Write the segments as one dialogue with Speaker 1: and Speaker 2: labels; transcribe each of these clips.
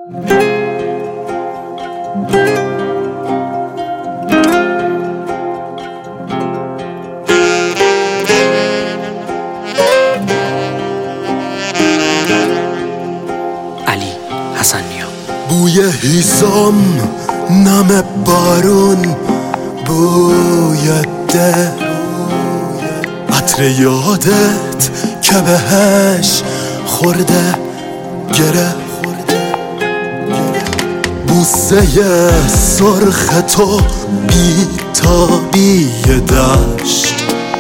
Speaker 1: علی حسنیا.
Speaker 2: بوی هیزم، نم بارون، بوی ده، عطر یادت که بهش خورده گره، بوسه سرخ تو بی تابی دشت،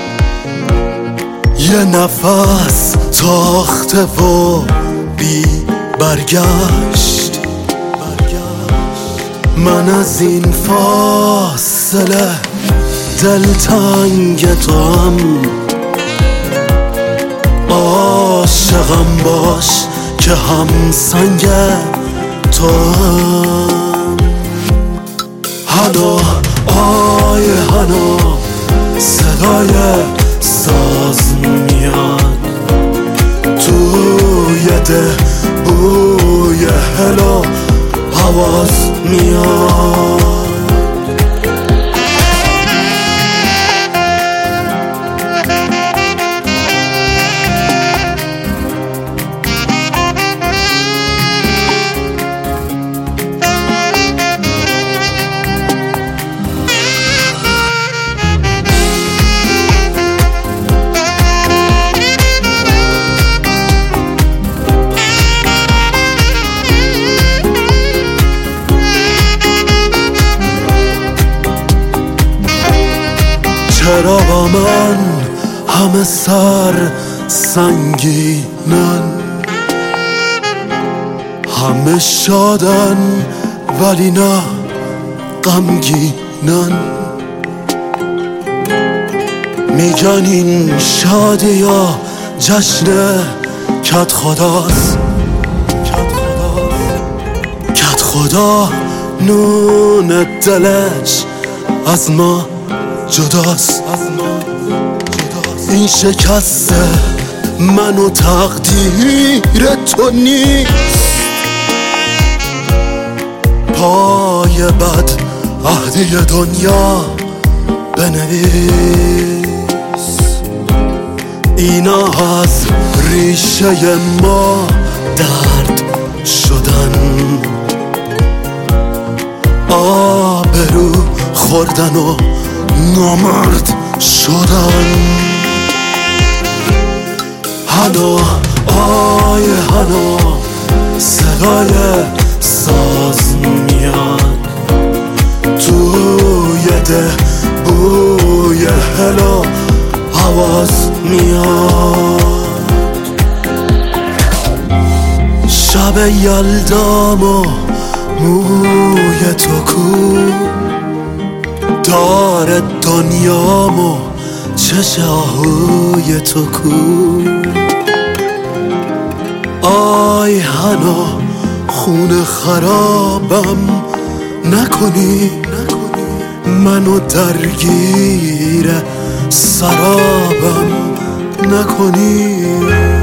Speaker 2: یه نفس تاخته و بی برگشت. من از این فاصله دلتنگ توام، عاشقم باش که هم سنگ توام. هنو آی هنو صدای ساز میاد، توی ده بوی هلو حواس میاد. چرا با من همه سر سنگینن، همه شادن ولی نه غمگینن. میگن این شادی یا جشن کت خداست، کت خدا نون دلش از ما جداست. این شکست من و تقدیر تو نیست، پای بد عهدی دنیا بنویس. اینا از ریشه ما درد شدن، آبرو خوردن و نامرد شدن. هنو آی هنو صدای ساز میاد، توی ده بوی هلو حواس میاد. شب یلدام و موی تو کو، دار دنیامو چش آهوی تو کو. آی هنو خون خرابم نکنی، منو درگیر سرابم نکنی.